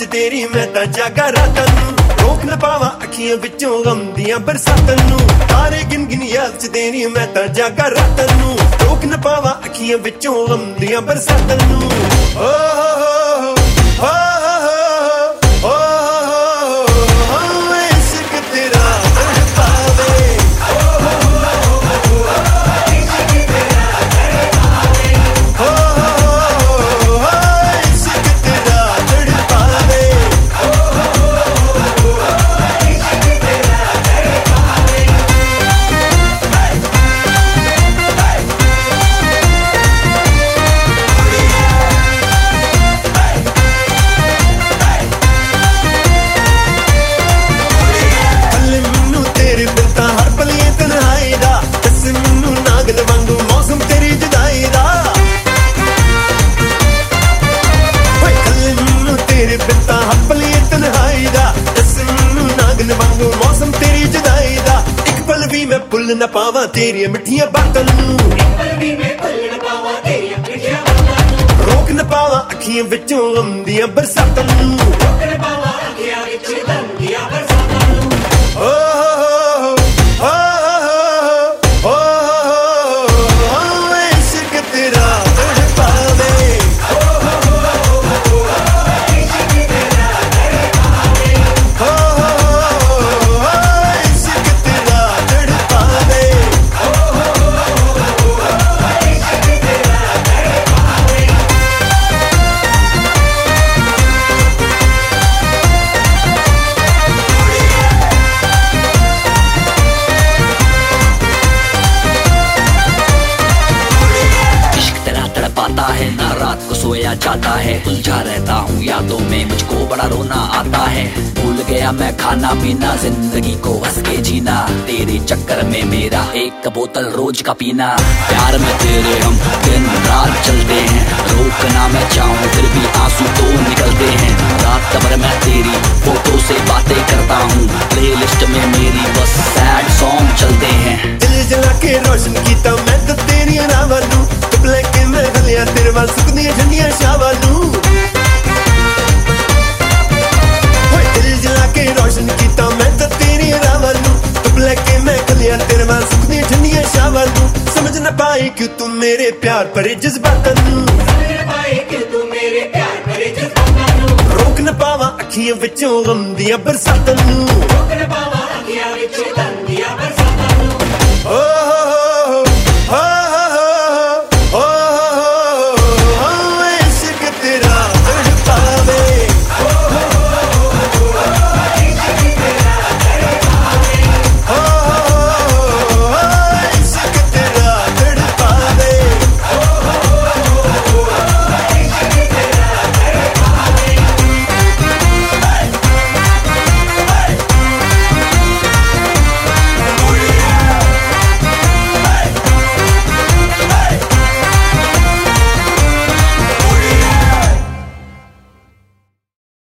तेरी मैं तां जागा रातां नूं, रोक न पावां अखियां विचों गम दियां बरसातां नूं। तारे गिन गिन याद च तेरी मैं तां जागा रातां नूं, रोक न पावां अखियां विचों गम दियां बरसातां नूं। ओ हो मौसम तेरी जुदाई दा, एक पल भी मैं भुल न पावां तेरियां मिठियां बातां नूं, रोक न पावां अखियां विचों गम दियां बरसातां नूं। है ना रात को सोया जाता है, उलझा रहता हूँ यादों में, मुझको बड़ा रोना आता है। भूल गया मैं खाना पीना, जिंदगी को हंस के जीना, तेरे चक्कर में मेरा एक बोतल रोज का पीना। प्यार में तेरे हम दिन रात चलते हैं, रोकना मैं चाहूँ फिर भी आंसू तो निकलते हैं। रात भर मैं तेरी फोटो से बातें करता हूँ, प्लेलिस्ट में मेरी बस सैड सॉन्ग चलते हैं। दिल जला के रोशन कीता मैं तो तेरी नावां नूं, लेके मैं गलियां तेरे वाल सुकदियां ठंडियां शावां नूं। दिल जला के रोशन कीता मैं तो तेरी नावां नूं, लेके मैं गलियां तेरे वाल सुकदियां ठंडियां शावां नूं। समझ न पाई क्यों तुम मेरे प्यार भरे जज्बातां नूं, रोक न पावां अखियां विचों गम दियां बरसातां नूं। ओ